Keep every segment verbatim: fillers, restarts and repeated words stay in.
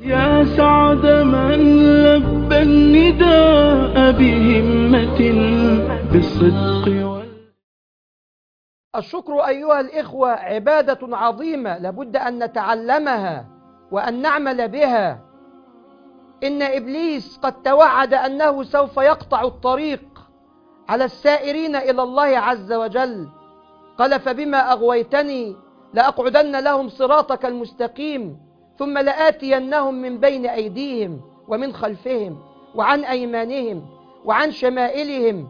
يا سعد من لبى النداء بهمة بالصدق وال... الشكر أيها الإخوة عبادة عظيمة لابد أن نتعلمها وأن نعمل بها. إن إبليس قد توعد أنه سوف يقطع الطريق على السائرين إلى الله عز وجل. قال: فبما أغويتني لأقعدن لهم صراطك المستقيم ثم لآتينهم من بين أيديهم ومن خلفهم وعن أيمانهم وعن شمائلهم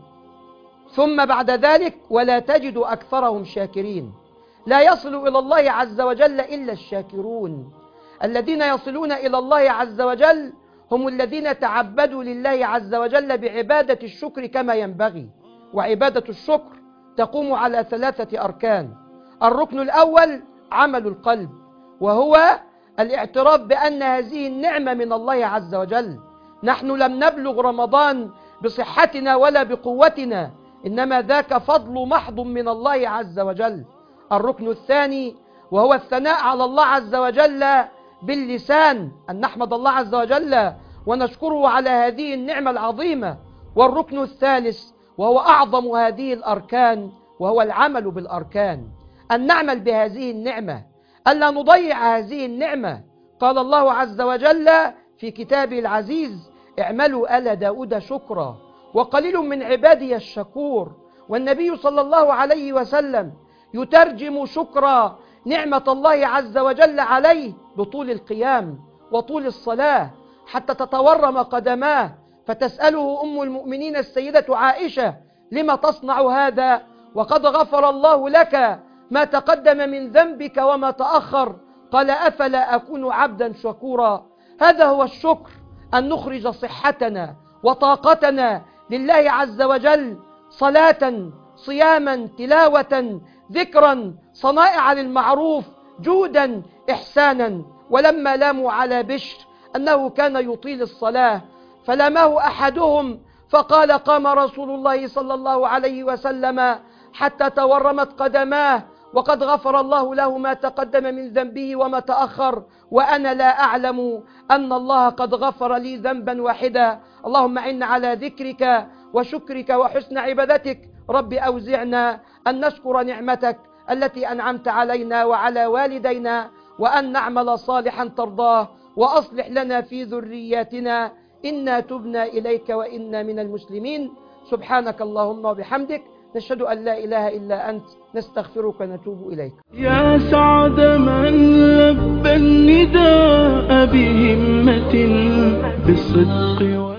ثم بعد ذلك ولا تجد أكثرهم شاكرين. لا يصل إلى الله عز وجل إلا الشاكرون. الذين يصلون إلى الله عز وجل هم الذين تعبدوا لله عز وجل بعبادة الشكر كما ينبغي. وعبادة الشكر تقوم على ثلاثة أركان. الركن الأول عمل القلب، وهو الاعتراف بأن هذه النعمة من الله عز وجل. نحن لم نبلغ رمضان بصحتنا ولا بقوتنا، إنما ذاك فضل محض من الله عز وجل. الركن الثاني وهو الثناء على الله عز وجل باللسان، أن نحمد الله عز وجل ونشكره على هذه النعمة العظيمة. والركن الثالث وهو أعظم هذه الأركان وهو العمل بالأركان، أن نعمل بهذه النعمة، ألا نضيع هذه النعمة. قال الله عز وجل في كتابه العزيز: اعملوا آل داود شكرا وقليل من عبادي الشكور. والنبي صلى الله عليه وسلم يترجم شكر نعمة الله عز وجل عليه بطول القيام وطول الصلاة حتى تتورم قدماه، فتسأله أم المؤمنين السيدة عائشة: لما تصنع هذا وقد غفر الله لك ما تقدم من ذنبك وما تأخر؟ قال: أفلا أكون عبدا شكورا. هذا هو الشكر، أن نخرج صحتنا وطاقتنا لله عز وجل، صلاة، صياما، تلاوة، ذكرا، صنائع للمعروف، جودا، إحسانا. ولما لاموا على بشر أنه كان يطيل الصلاة فلامه أحدهم فقال: قام رسول الله صلى الله عليه وسلم حتى تورمت قدماه وقد غفر الله له ما تقدم من ذنبه وما تأخر، وأنا لا أعلم أن الله قد غفر لي ذنبا واحدا. اللهم إنا على ذكرك وشكرك وحسن عبادتك. رب أوزعنا أن نشكر نعمتك التي أنعمت علينا وعلى والدينا، وأن نعمل صالحا ترضاه، وأصلح لنا في ذرياتنا إنا تبنا إليك وإنا من المسلمين. سبحانك اللهم وبحمدك، نشهد أن لا إله إلا أنت، نستغفرك ونتوب إليك. يا سعد من لبى النداء بهمة بالصدق